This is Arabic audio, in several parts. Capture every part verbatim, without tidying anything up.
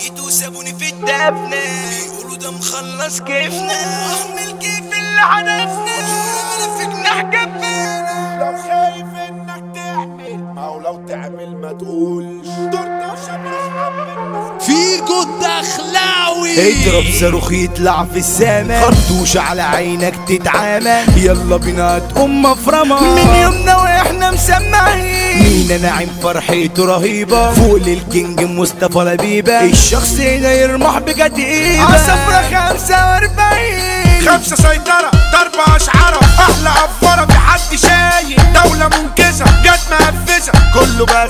ميت وسابوني في الدفنة، بيقولوا ده مخلص كيفنا، احمل كيف اللي حدفنا، انا في جناح جبانا. لو خايف انك تعمل ما هو لو تعمل ما تقولش دورت وشبرخ فيجو الدخلاوي اضرب صاروخ يطلع في السما، خرطوش على عينك تتعامى، يلا بينا تقوم مفرمة من يومنا واحنا مسمعين. مينا ناعم فرحته رهيبة فوق للكينج مصطفى لبيبة، الشخص هنا يرمح بجديدة عصفرة خمسة واربعين خمسة سيطرة ضربة أشعرة أحلى أفورة في حد شايف دولة منكسة جت مقفزة كله بقى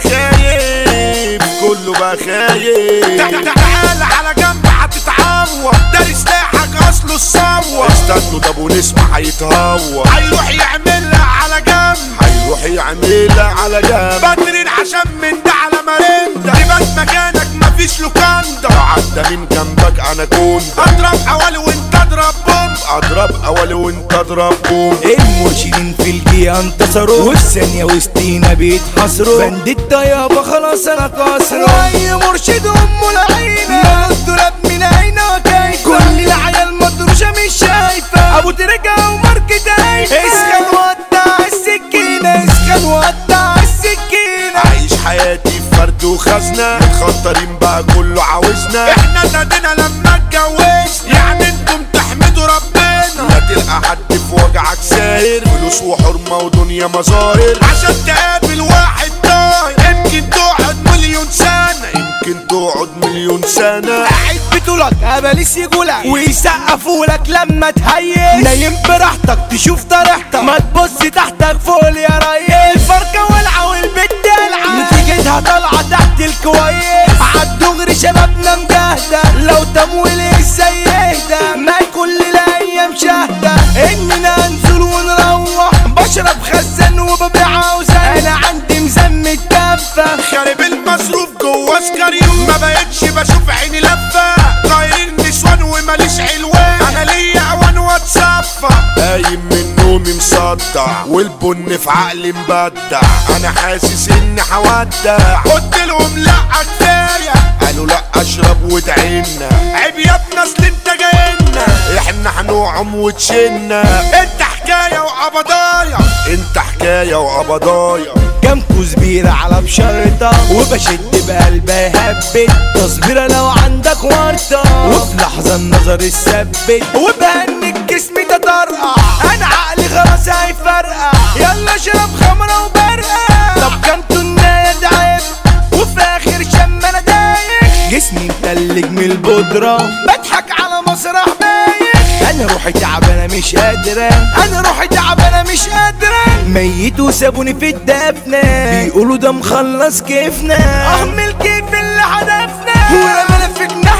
خايف كله بقى خايف. تعالى على جنب هتتعور داري سلاحك أصله الصور، استنوا ده أبو نسمة هيتهور هيروح يعملها على جنب هيروح يعملها على جنب. بدرين عشان من ده على مرندة يبات مكانك مفيش لوكاندا، عدى من جنبك أنا كنت أضرب أولي وأنت أضرب بوم أضرب أولي وأنت أضرب بوم. المرشدين في الجيا انتصروا وفي ثانية وسطينا بيتحصروا، بنديتا يابا خلاص أنا كسروا، أي مرشد أمه العينة الدولاب من عينه وكيفة، كل العيال مطروشة مش شايفة، أبو ترجع وماركة عيفة، اسخن وقطع السكينة اسخن وقطع السكينة. عايش حياتي في فرد وخزنة متخطرين بقى كله عاوزنا، احنا نادينا لما اتجوزنا يعني انتم تحمدوا ربنا، لا تلقى حد في وجعك ساير فلوس وحرمة ودنيا مظاهر عشان تقابل واحد طاير، يمكن تقعد مليون سنة يمكن تقعد مليون سنة. قاعد بطولك اباليس يقولك ويسقفولك لما تهيس، نايم براحتك تشوف طريحتك ما تبص تحتك فوق يا ريس، الفرقة والعة والبت دلعة نتيجتها طالعة تحت الكويس، عالدغري شبابنا مجاهدة لو تمويل ازاي يهدى، ما كل الايام شاهدة اننا انزل ونروح بشرب خزن وببيع عاوزة، انا عندي مزمة كفة خارب المصروف جوا سكريو ما بقتش بشوف عيني لفة، طايرين نسوان وماليش علوان انا ليا اوان واتصفى، قايم من نومي مصدع والبن في عقلي مبدع، انا حاسس اني هودع قلت لهم لا كفايه قالوا لا اشرب وادعينا، عيب يا ابني اصل انت جاينا احنا هنوعم وتشنا، انت حكايه وقبضايا انت حكايه وقبضايا. كام كزبيرة على بشرطة وبشد بقلبي هبت، تصبيرة لو عندك ورطة وفي لحظة النظر الثبت، وبهنك جسمي تطرقع انا عقلي خلاص هيفرقع، يلا اشرب خمرة وبرقع. طب كام تناية تعب وفي اخر شم انا دايخ، جسمي متلج من البودرة بضحك على مسرح بايخ، انا روحي تعبانة مش قادرة انا روحي تعبانة مش قادرة، ميت وسابوني في الدفنة بيقولوا ده مخلص كيفنا، احمل كيف اللي حدفنا، وانا ما انا في جناح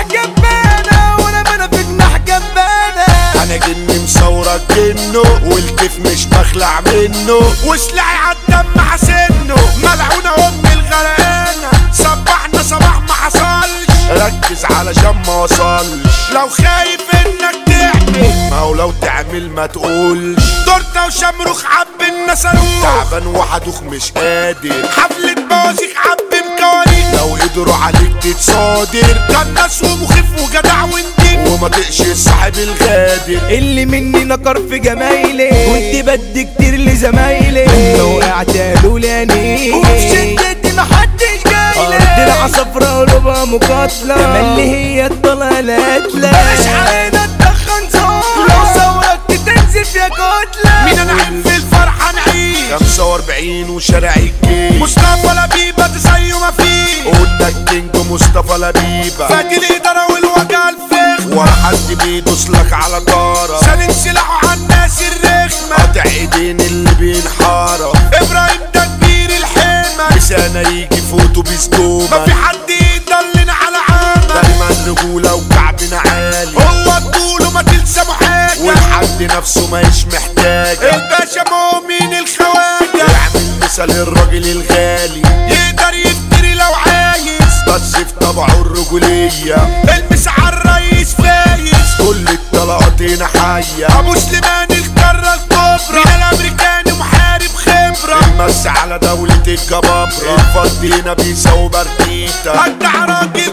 جبانة وانا ما انا في جناح جبانة. انا جني مصورك جنه والكيف مش بخلع منه، وسلاحي عالدم حسنه ملعونة ام الغرقانة، صبحنا صباح ما حصلش ركز علشان ما وصلش، لو خايف انك تعمل ما هو لو تعمل ما تقولش تورته وشمروخ عب النسروخ، تعبان وحدوخ مش قادر حفلة بوازيك عب مكواريك، لو قدروا عليك تتصادر كان ناس ومخيف وجدع وندم وما تقش صاحب الغادر، اللي مني نكر في جمايلي كنت بدي كتير لزمايلي، انا وقعت قالوا لاني وفي شدتي محدش جايلي، ارض العصفرة قلوبها مقاتلة تملي هي الضلالات، لا بلاش علينا تدخن صوت لو صورك تنزف يا كتلة، مين انا عين في الفرحة نعيش خمسة واربعين وشارع الجيش، مصطفى لبيبة تزيه ما فيه قلنا الكينج مصطفى لبيبة، فادي الإدارة والوجع الفخ ولا حد بيدوس لك على طارة، سالم سلاحه على الناس الرخمة قاطع ايدين اللي بينحارة، ابراهيم ده كبير الحمى بسنة يجي فوتو بيسكومة، ما في حد يضلنا على عامة دايما رجولة وكعبنا عالي، هو الطول وما تلزموا حاجة والحد نفسه ماهيش محتاج، الباشا مؤمن الخواجة يعمل مثال الراجل الغالي يقدر يفتري لو عايز بس في طبعه الرجولية، المس على الرئيس فايز كل الطلقات هنا حية، ابو سليمان القارة الكبرى من الامريكاني محارب خبرة، المس على دولة الجبابرة الفض هنا بيساوي برديتا، اجدع راجل دنيا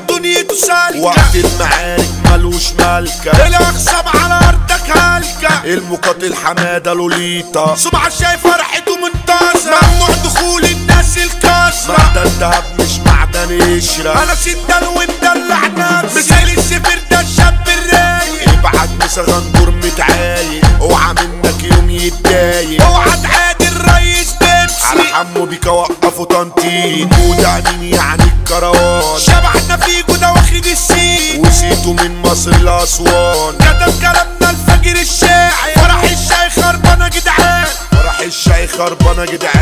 سكته سالكة، وقت المعارك ملوش مالكة، الاخصام على ارضك هالكة، المقاتل حمادة لوليتا سمعة شايف فرحته منتصرة، ممنوع دخول الناس الكسرة، معدن دهب مش معدن قشرة، انا سندل ومدلع نفسي، مثال السفر ده الشاب الرايق، ابعت مسا غندور متعايق، اوعى منك يوم يتضايق، اوعى تعادي الريس بيبسي، على حمو بيكا وقفوا تنطيط، وده مين يعني الكروان، شبحنا فيكو ده واخد السين، وسيتو من مصر لأسوان، كتب كلامنا الفجر الشاعر، فرح الشاي خربانة جدعان، فرح الشاي خربانة جدعان.